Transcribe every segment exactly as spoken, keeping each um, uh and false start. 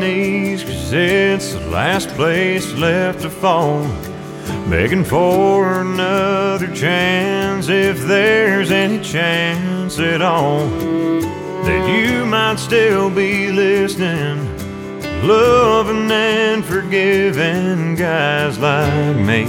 knees, 'cause it's the last place left to fall, begging for another chance, if there's any chance at all that you might still be listening, loving and forgiving guys like me.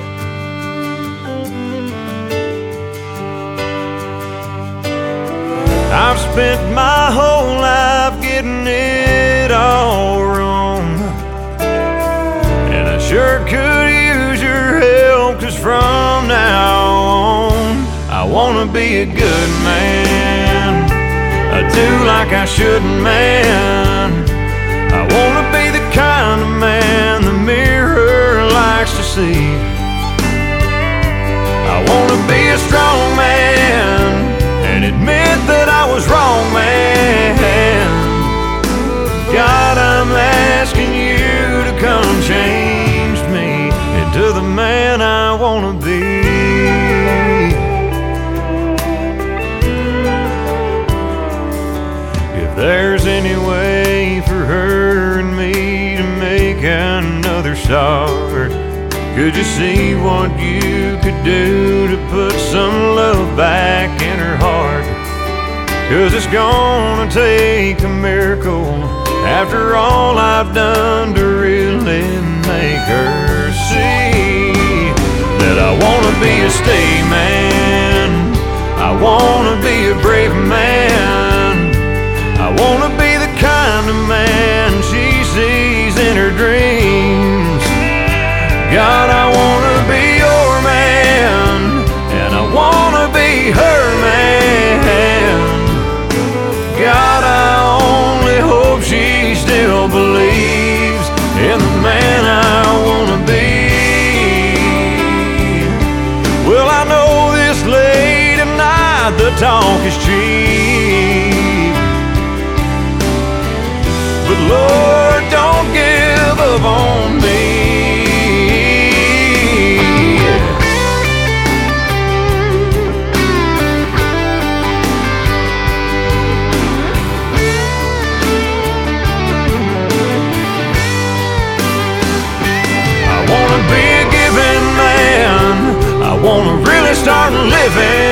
I've spent my whole life getting it all wrong, and I sure could use your help, 'cause from now on I wanna be a good man, I do like I shouldn't, man. I wanna be the kind of man the mirror likes to see. I wanna be a strong man and admit that I was wrong, man. God, I'm asking you to come change me into the man I wanna be. If there's any way for her and me to make another start, could you see what you could do to put some love back in her heart? 'Cause it's gonna take a miracle after all I've done to really make her see that I wanna be a stay man, I wanna be a brave man, I wanna be the kind of man she sees in her dreams. God, I wanna be your man, and I wanna be her man. God, I only hope she still believes in the man I wanna be. Well, I know this late at night the talk is cheap, but Lord, don't give up on me. I wanna really start living